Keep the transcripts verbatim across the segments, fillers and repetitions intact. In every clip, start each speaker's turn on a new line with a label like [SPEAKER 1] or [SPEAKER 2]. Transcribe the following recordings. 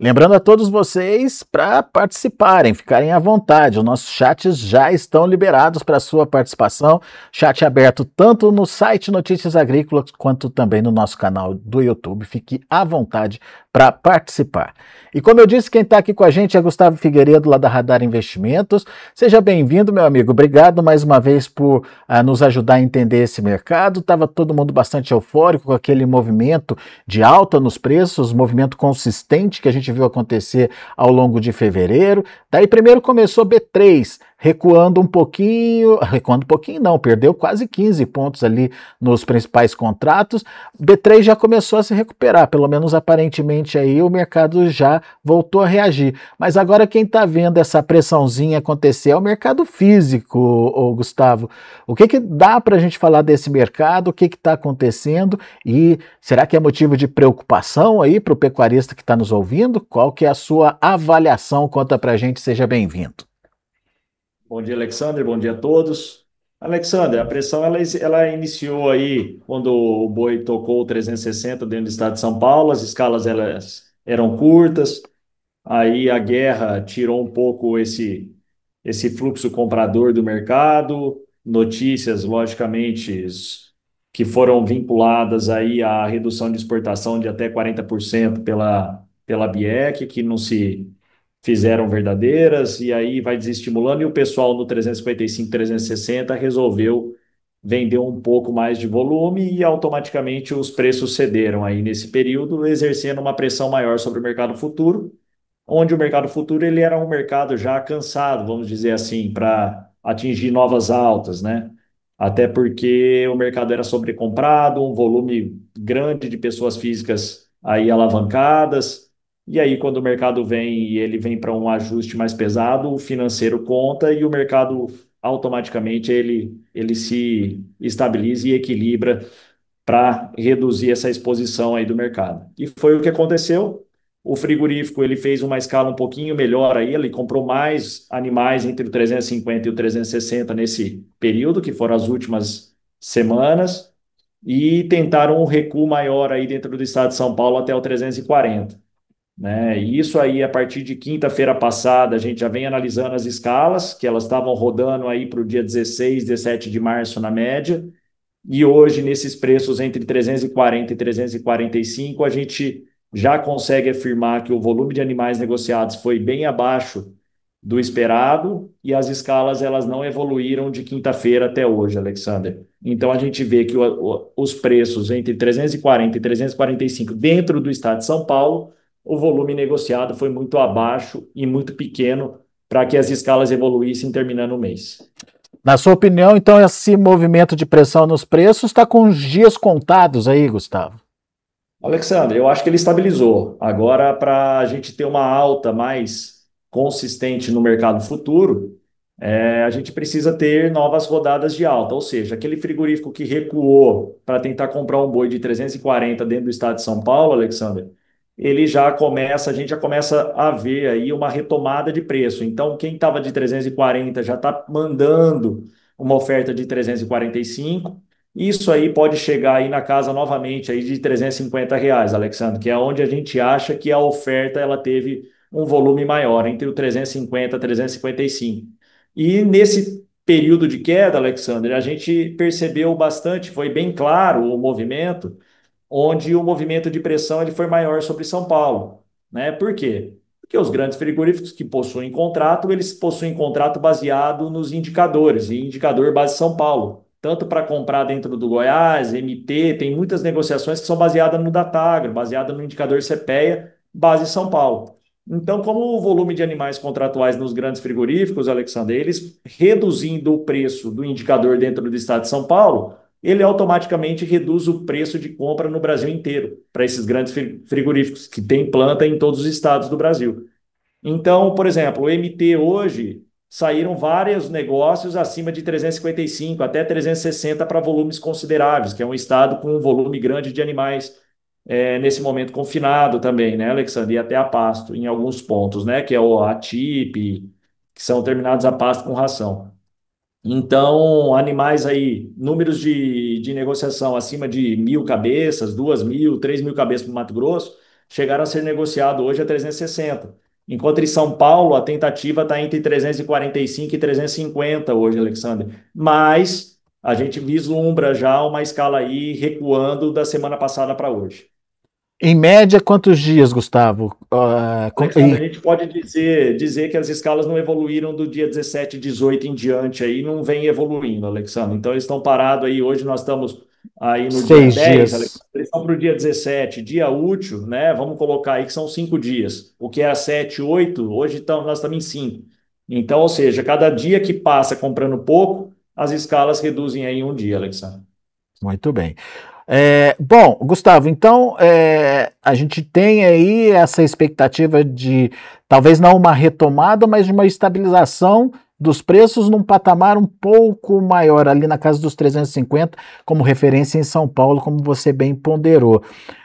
[SPEAKER 1] Lembrando a todos vocês para participarem, ficarem à vontade. Os nossos chats já estão liberados para sua participação. Chat aberto tanto no site Notícias Agrícolas quanto também no nosso canal do YouTube. Fique à vontade para participar. E como eu disse, quem está aqui com a gente é Gustavo Figueiredo, lá da Radar Investimentos. Seja bem-vindo, meu amigo. Obrigado mais uma vez por uh, nos ajudar a entender esse mercado. Estava todo mundo bastante eufórico com aquele movimento de alta nos preços, movimento consistente que a gente viu acontecer ao longo de fevereiro. Daí primeiro começou B três, recuando um pouquinho, recuando um pouquinho não, perdeu quase quinze pontos ali nos principais contratos. B três já começou a se recuperar, pelo menos aparentemente aí o mercado já voltou a reagir. Mas agora quem está vendo essa pressãozinha acontecer é o mercado físico, ô Gustavo. O que que dá para a gente falar desse mercado? O que que está acontecendo? E será que é motivo de preocupação aí para o pecuarista que está nos ouvindo? Qual que é a sua avaliação? Conta para a gente, seja bem-vindo.
[SPEAKER 2] Bom dia, Alexander. Bom dia a todos. Alexander, a pressão ela, ela iniciou aí quando o boi tocou o trezentos e sessenta dentro do estado de São Paulo. As escalas elas eram curtas. Aí a guerra tirou um pouco esse esse fluxo comprador do mercado. Notícias, logicamente, que foram vinculadas aí à redução de exportação de até quarenta por cento pela pela BIEC, que não se fizeram verdadeiras, e aí vai desestimulando, e o pessoal no trezentos e cinquenta e cinco, trezentos e sessenta resolveu vender um pouco mais de volume e automaticamente os preços cederam aí nesse período, exercendo uma pressão maior sobre o mercado futuro, onde o mercado futuro ele era um mercado já cansado, vamos dizer assim, para atingir novas altas, né? Até porque o mercado era sobrecomprado, um volume grande de pessoas físicas aí alavancadas, e aí quando o mercado vem e ele vem para um ajuste mais pesado, o financeiro conta e o mercado automaticamente ele, ele se estabiliza e equilibra para reduzir essa exposição aí do mercado. E foi o que aconteceu. O frigorífico ele fez uma escala um pouquinho melhor aí, ele comprou mais animais entre o trezentos e cinquenta e o trezentos e sessenta nesse período, que foram as últimas semanas, e tentaram um recuo maior aí dentro do estado de São Paulo até o trezentos e quarenta, né? E isso aí, a partir de quinta-feira passada, a gente já vem analisando as escalas, que elas estavam rodando aí para o dia dezesseis, dezessete de março na média, e hoje, nesses preços entre trezentos e quarenta e trezentos e quarenta e cinco, a gente já consegue afirmar que o volume de animais negociados foi bem abaixo do esperado e as escalas elas não evoluíram de quinta-feira até hoje, Alexander. Então a gente vê que o, o, os preços entre trezentos e quarenta e trezentos e quarenta e cinco dentro do estado de São Paulo, o volume negociado foi muito abaixo e muito pequeno para que as escalas evoluíssem terminando o mês.
[SPEAKER 1] Na sua opinião, então, esse movimento de pressão nos preços está com os dias contados aí, Gustavo?
[SPEAKER 2] Alexandre, eu acho que ele estabilizou. Agora, para a gente ter uma alta mais consistente no mercado futuro, é, a gente precisa ter novas rodadas de alta. Ou seja, aquele frigorífico que recuou para tentar comprar um boi de trezentos e quarenta dentro do estado de São Paulo, Alexandre, ele já começa, a gente já começa a ver aí uma retomada de preço. Então, quem estava de trezentos e quarenta já está mandando uma oferta de trezentos e quarenta e cinco. Isso aí pode chegar aí na casa novamente aí de trezentos e cinquenta reais, Alexandre, que é onde a gente acha que a oferta ela teve um volume maior, entre o trezentos e cinquenta e trezentos e cinquenta e cinco. E nesse período de queda, Alexandre, a gente percebeu bastante, foi bem claro o movimento, onde o movimento de pressão ele foi maior sobre São Paulo, né? Por quê? Porque os grandes frigoríficos que possuem contrato, eles possuem contrato baseado nos indicadores, e indicador base São Paulo, tanto para comprar dentro do Goiás, M T, tem muitas negociações que são baseadas no Datagro, baseadas no indicador CPEA, base São Paulo. Então, como o volume de animais contratuais nos grandes frigoríficos, Alexandre, eles reduzindo o preço do indicador dentro do estado de São Paulo, ele automaticamente reduz o preço de compra no Brasil inteiro, para esses grandes frigoríficos, que têm planta em todos os estados do Brasil. Então, por exemplo, o M T hoje saíram vários negócios acima de trezentos e cinquenta e cinco até trezentos e sessenta para volumes consideráveis, que é um estado com um volume grande de animais é, nesse momento confinado também, né, Alexandre? E até a pasto em alguns pontos, né? Que é o A T I P, que são terminados a pasto com ração. Então, animais aí, números de, de negociação acima de mil cabeças, duas mil, três mil cabeças para o Mato Grosso, chegaram a ser negociados hoje a trezentos e sessenta. Enquanto em São Paulo, a tentativa está entre trezentos e quarenta e cinco e trezentos e cinquenta hoje, Alexandre. Mas a gente vislumbra já uma escala aí recuando da semana passada para hoje.
[SPEAKER 1] Em média, quantos dias, Gustavo? Ah, com-
[SPEAKER 2] Alexandre,
[SPEAKER 1] e
[SPEAKER 2] a gente pode dizer, dizer que as escalas não evoluíram do dia dezessete, dezoito em diante aí, não vem evoluindo, Alexandre. Então eles estão parados aí, hoje nós estamos aí no dia
[SPEAKER 1] seis
[SPEAKER 2] dez, Alexandre,
[SPEAKER 1] dias.
[SPEAKER 2] eles estão para o dia dezessete, dia útil, né? Vamos colocar aí que são cinco dias. O que é sete, oito, hoje então, nós estamos em cinco. Então, ou seja, cada dia que passa comprando pouco, as escalas reduzem aí em um dia, Alexandre.
[SPEAKER 1] Muito bem. É, bom, Gustavo, então é, a gente tem aí essa expectativa de talvez não uma retomada, mas de uma estabilização dos preços num patamar um pouco maior, ali na casa dos trezentos e cinquenta, como referência em São Paulo, como você bem ponderou.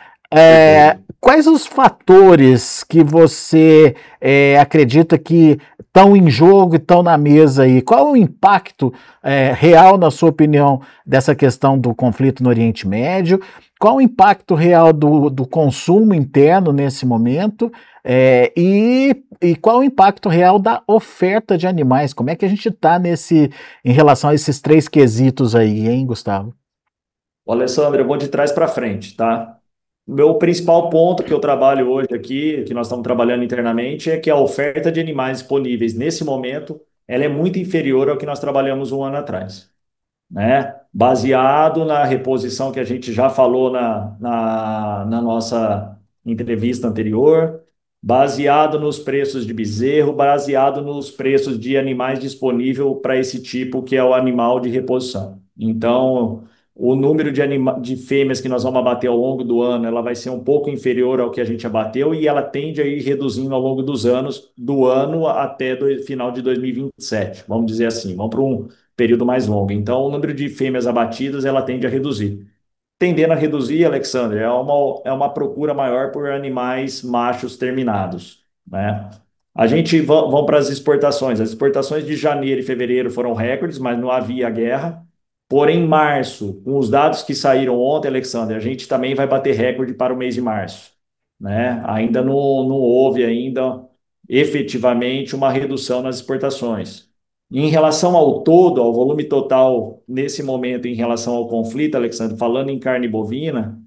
[SPEAKER 1] É,
[SPEAKER 2] Perfeito.
[SPEAKER 1] quais os fatores que você é, acredita que estão em jogo e estão na mesa aí? Qual o impacto é, real, na sua opinião, dessa questão do conflito no Oriente Médio? Qual o impacto real do, do consumo interno nesse momento? É, e, e qual o impacto real da oferta de animais? Como é que a gente está nesse em relação a esses três quesitos aí, hein, Gustavo?
[SPEAKER 2] Ô, Alessandro, eu vou de trás para frente, tá? O meu principal ponto que eu trabalho hoje aqui, que nós estamos trabalhando internamente, é que a oferta de animais disponíveis nesse momento, ela é muito inferior ao que nós trabalhamos um ano atrás, né? Baseado na reposição que a gente já falou na, na, na nossa entrevista anterior, baseado nos preços de bezerro, baseado nos preços de animais disponível para esse tipo que é o animal de reposição. Então, o número de, anima de fêmeas que nós vamos abater ao longo do ano, ela vai ser um pouco inferior ao que a gente abateu e ela tende a ir reduzindo ao longo dos anos, do ano até o final de dois mil e vinte e sete, vamos dizer assim. Vamos para um período mais longo. Então, o número de fêmeas abatidas ela tende a reduzir. Tendendo a reduzir, Alexandre, é uma, é uma procura maior por animais machos terminados, né? A gente va- vamos para as exportações. As exportações de janeiro e fevereiro foram recordes, mas não havia guerra. Porém, em março, com os dados que saíram ontem, Alexandre, a gente também vai bater recorde para o mês de março, né? Ainda não, não houve ainda efetivamente uma redução nas exportações. Em relação ao todo, ao volume total nesse momento, em relação ao conflito, Alexandre, falando em carne bovina,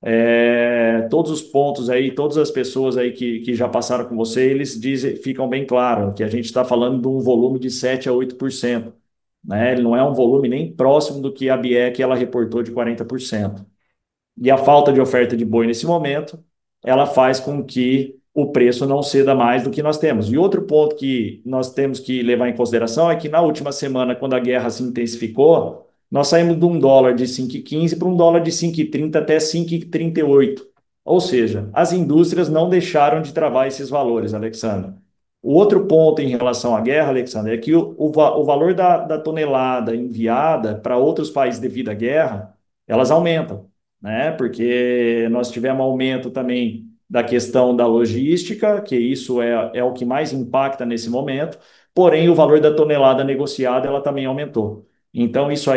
[SPEAKER 2] é, todos os pontos aí, todas as pessoas aí que, que já passaram com você, eles dizem, ficam bem claro que a gente está falando de um volume de sete a oito por cento, né? Ele não é um volume nem próximo do que a BIEC ela reportou de quarenta por cento. E a falta de oferta de boi nesse momento, ela faz com que o preço não ceda mais do que nós temos. E outro ponto que nós temos que levar em consideração é que na última semana, quando a guerra se intensificou, nós saímos de um dólar de cinco e quinze para um dólar de cinco e trinta até cinco e trinta e oito. Ou seja, as indústrias não deixaram de travar esses valores, Alexandre. O outro ponto em relação à guerra, Alexandre, é que o, o, o valor da, da tonelada enviada para outros países devido à guerra, elas aumentam, né? Porque nós tivemos aumento também da questão da logística, que isso é, é o que mais impacta nesse momento, porém o valor da tonelada negociada ela também aumentou. Então isso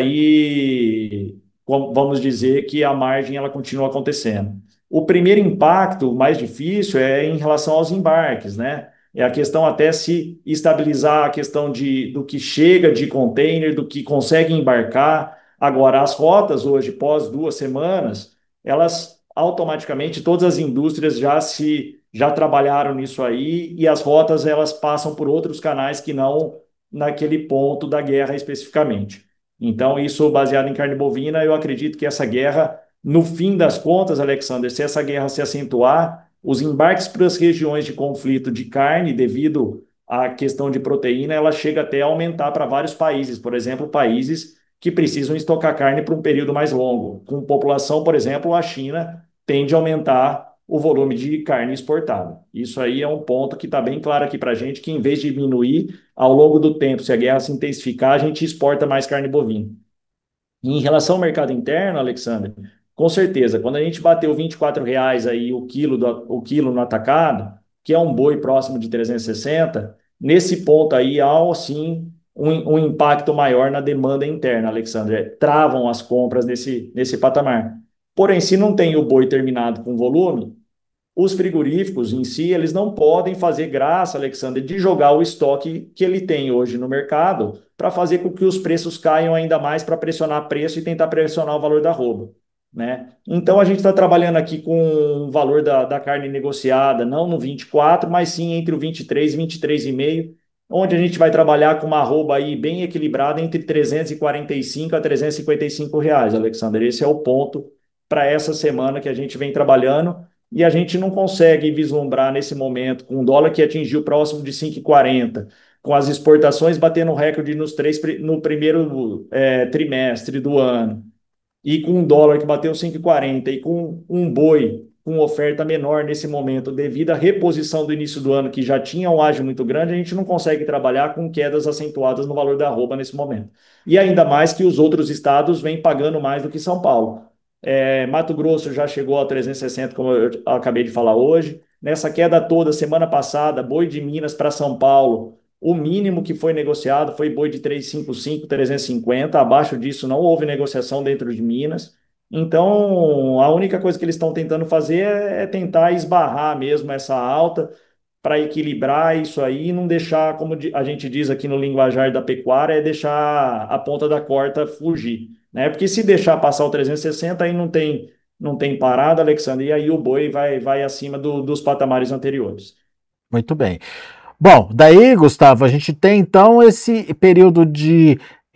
[SPEAKER 2] aí, vamos dizer que a margem ela continua acontecendo. O primeiro impacto, o mais difícil, é em relação aos embarques, né? É a questão até se estabilizar a questão de, do que chega de container, do que consegue embarcar. Agora, as rotas hoje, pós duas semanas, elas automaticamente, todas as indústrias já se já trabalharam nisso aí e as rotas elas passam por outros canais que não naquele ponto da guerra especificamente. Então, isso baseado em carne bovina, eu acredito que essa guerra, no fim das contas, Alexander, se essa guerra se acentuar, os embarques para as regiões de conflito de carne, devido à questão de proteína, ela chega até a aumentar para vários países, por exemplo, países que precisam estocar carne por um período mais longo. Com população, por exemplo, a China tende a aumentar o volume de carne exportada. Isso aí é um ponto que está bem claro aqui para a gente, que em vez de diminuir ao longo do tempo, se a guerra se intensificar, a gente exporta mais carne bovina. E em relação ao mercado interno, Alexandre, com certeza, quando a gente bateu vinte e quatro reais aí o quilo, do, o quilo no atacado, que é um boi próximo de trezentos e sessenta, nesse ponto aí há sim um, um impacto maior na demanda interna, Alexandre. É, travam as compras nesse, nesse patamar. Porém, se não tem o boi terminado com volume, Os frigoríficos em si, eles não podem fazer graça, Alexander, de jogar o estoque que ele tem hoje no mercado para fazer com que os preços caiam ainda mais para pressionar preço e tentar pressionar o valor da arroba, né? Então a gente está trabalhando aqui com o valor da, da carne negociada, não no vinte e quatro, mas sim entre o vinte e três e vinte e três e meio, onde a gente vai trabalhar com uma arroba aí bem equilibrada entre trezentos e quarenta e cinco a trezentos e cinquenta e cinco reais, Alexander. Esse é o ponto para essa semana que a gente vem trabalhando e a gente não consegue vislumbrar nesse momento, com o dólar que atingiu próximo de cinco e quarenta, com as exportações batendo recorde nos três, no primeiro é, trimestre do ano, e com um dólar que bateu cinco e quarenta e com um boi com oferta menor nesse momento, devido à reposição do início do ano, que já tinha um ágio muito grande, a gente não consegue trabalhar com quedas acentuadas no valor da arroba nesse momento. E ainda mais que os outros estados vêm pagando mais do que São Paulo. É, Mato Grosso já chegou a trezentos e sessenta, como eu acabei de falar hoje. Nessa queda toda, semana passada, boi de Minas para São Paulo, o mínimo que foi negociado foi boi de trezentos e cinquenta e cinco, trezentos e cinquenta. Abaixo disso não houve negociação dentro de Minas. Então, a única coisa que eles estão tentando fazer é, é tentar esbarrar mesmo essa alta para equilibrar isso aí e não deixar, como a gente diz aqui no linguajar da pecuária, é deixar a ponta da corda fugir, né? Porque se deixar passar o trezentos e sessenta, aí não tem, não tem parada, Alexandre, e aí o boi vai, vai acima do, dos patamares anteriores.
[SPEAKER 1] Muito bem. Bom, daí, Gustavo, a gente tem então esse período de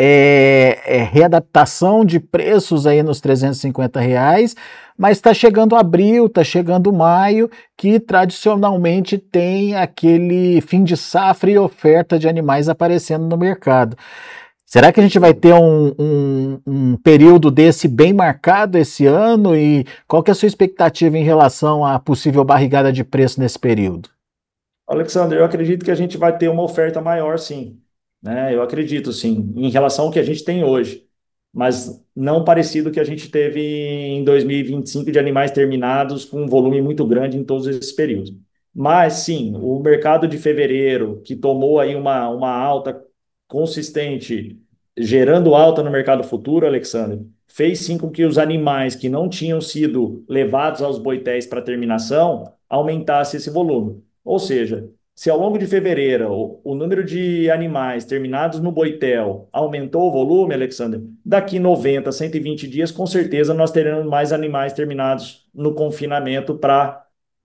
[SPEAKER 1] é, é, readaptação de preços aí nos trezentos e cinquenta reais, mas está chegando abril, está chegando maio, que tradicionalmente tem aquele fim de safra e oferta de animais aparecendo no mercado. Será que a gente vai ter um, um, um período desse bem marcado esse ano? E qual que é a sua expectativa em relação à possível barrigada de preço nesse período?
[SPEAKER 2] Alexandre, eu acredito que a gente vai ter uma oferta maior, sim, né? Eu acredito, sim, em relação ao que a gente tem hoje, mas não parecido que a gente teve em dois mil e vinte e cinco de animais terminados com um volume muito grande em todos esses períodos. Mas, sim, o mercado de fevereiro, que tomou aí uma, uma alta consistente, gerando alta no mercado futuro, Alexandre, fez sim com que os animais que não tinham sido levados aos boitéis para terminação aumentasse esse volume. Ou seja, se ao longo de fevereiro o, o número de animais terminados no boitel aumentou o volume, Alexander, daqui noventa, cento e vinte dias, com certeza nós teremos mais animais terminados no confinamento para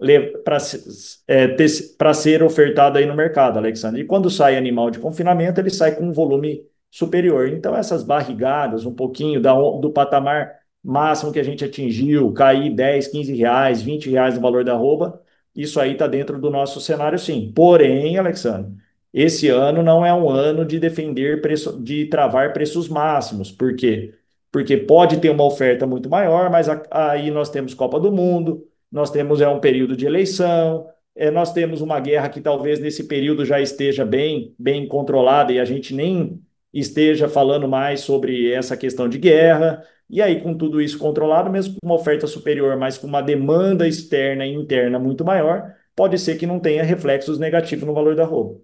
[SPEAKER 2] para ser ofertado aí no mercado, Alexandre. E quando sai animal de confinamento, ele sai com um volume superior. Então, essas barrigadas, um pouquinho da, do patamar máximo que a gente atingiu, cair dez, quinze reais, vinte reais no valor da arroba, isso aí está dentro do nosso cenário, sim. Porém, Alexandre, esse ano não é um ano de defender preço, de travar preços máximos. Por quê? Porque pode ter uma oferta muito maior, mas a, aí nós temos Copa do Mundo, nós temos é um período de eleição, é, nós temos uma guerra que talvez nesse período já esteja bem, bem controlada e a gente nem esteja falando mais sobre essa questão de guerra. E aí, com tudo isso controlado, mesmo com uma oferta superior, mas com uma demanda externa e interna muito maior, pode ser que não tenha reflexos negativos no valor da roupa.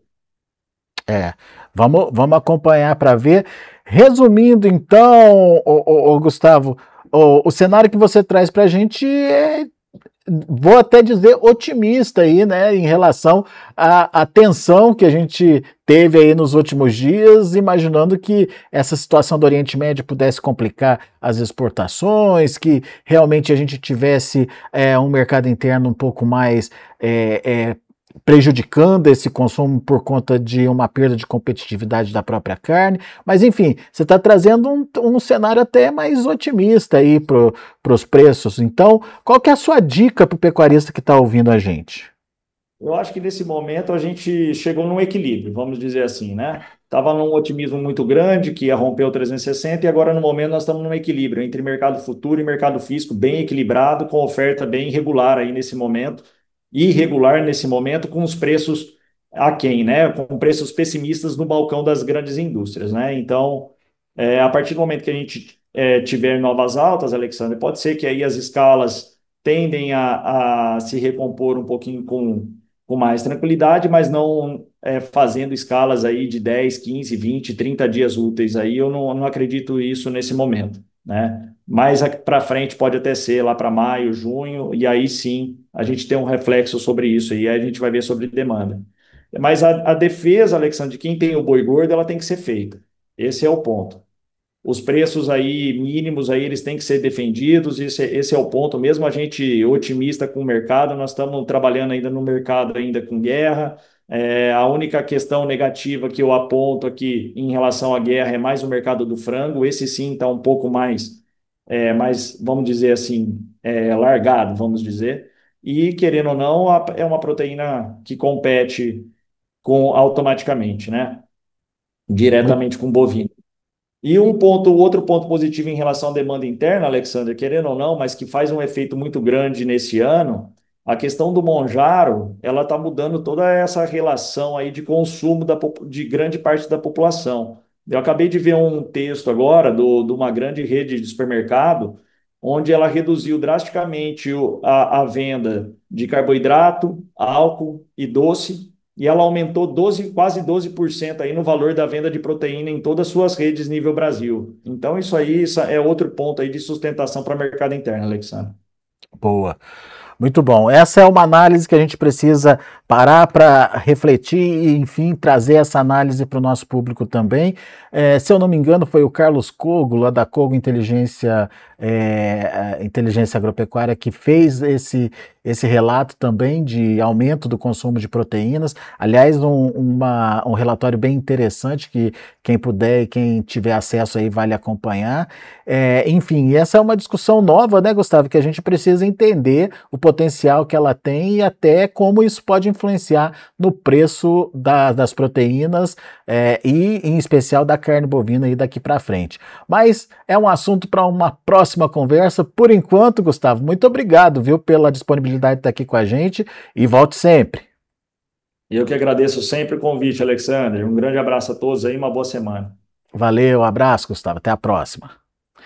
[SPEAKER 1] É, vamos, vamos acompanhar para ver. Resumindo, então, o, o, o Gustavo, o, o cenário que você traz para a gente é, vou até dizer, otimista aí, né, em relação à, à tensão que a gente teve aí nos últimos dias, imaginando que essa situação do Oriente Médio pudesse complicar as exportações, que realmente a gente tivesse é, um mercado interno um pouco mais é, é, prejudicando esse consumo por conta de uma perda de competitividade da própria carne, mas enfim, você está trazendo um, um cenário até mais otimista aí para os preços. Então, qual que é a sua dica para o pecuarista que está ouvindo a gente?
[SPEAKER 2] Eu acho que nesse momento a gente chegou num equilíbrio, vamos dizer assim, né? Estava num otimismo muito grande, que ia romper o trezentos e sessenta, e agora no momento nós estamos num equilíbrio entre mercado futuro e mercado físico bem equilibrado, com oferta bem regular aí nesse momento, irregular nesse momento, com os preços aquém, né? Com preços pessimistas no balcão das grandes indústrias, né? Então, é, a partir do momento que a gente é, tiver novas altas, Alexandre, pode ser que aí as escalas tendem a, a se recompor um pouquinho com com mais tranquilidade, mas não é, fazendo escalas aí de dez, quinze, vinte, trinta dias úteis aí, eu não, não acredito isso nesse momento, né? mais para frente pode até ser lá para maio, junho, e aí sim a gente tem um reflexo sobre isso, e aí a gente vai ver sobre demanda. Mas a, a defesa, Alexandre, de quem tem o boi gordo, ela tem que ser feita. Esse é o ponto. Os preços aí mínimos aí eles têm que ser defendidos, esse, esse é o ponto. Mesmo a gente otimista com o mercado, nós estamos trabalhando ainda no mercado ainda com guerra. É, a única questão negativa que eu aponto aqui em relação à guerra é mais o mercado do frango. Esse sim está um pouco mais, é, mais, vamos dizer assim, é, largado, vamos dizer. E querendo ou não, a- é uma proteína que compete com automaticamente, né?
[SPEAKER 1] Muito,
[SPEAKER 2] Diretamente com o bovino. E um ponto, outro ponto positivo em relação à demanda interna, Alexandre, querendo ou não, mas que faz um efeito muito grande nesse ano, a questão do Monjaro, ela está mudando toda essa relação aí de consumo da, popu- de grande parte da população. Eu acabei de ver um texto agora do, de uma grande rede de supermercado, onde ela reduziu drasticamente o- a, a venda de carboidrato, álcool e doce e ela aumentou doze, quase doze por cento aí no valor da venda de proteína em todas as suas redes nível Brasil. Então, isso aí isso é outro ponto aí de sustentação para o mercado interno, Alexandre.
[SPEAKER 1] boa. Muito bom. Essa é uma análise que a gente precisa parar para refletir e, enfim, trazer essa análise para o nosso público também. É, se eu não me engano, foi o Carlos Cogo, lá da Cogo Inteligência, é, Inteligência Agropecuária, que fez esse, esse relato também de aumento do consumo de proteínas. Aliás, um, uma, um relatório bem interessante que quem puder e quem tiver acesso aí vale acompanhar. É, enfim, essa é uma discussão nova, né, Gustavo, que a gente precisa entender o potencial que ela tem e até como isso pode influenciar no preço da, das proteínas é, e, em especial, da carne bovina aí daqui para frente. Mas é um assunto para uma próxima conversa. Por enquanto, Gustavo, muito obrigado, viu, pela disponibilidade de estar aqui com a gente e volte sempre.
[SPEAKER 2] E eu que agradeço sempre o convite, Alexandre. Um grande abraço a todos aí, uma boa semana.
[SPEAKER 1] Valeu, abraço, Gustavo, até a próxima.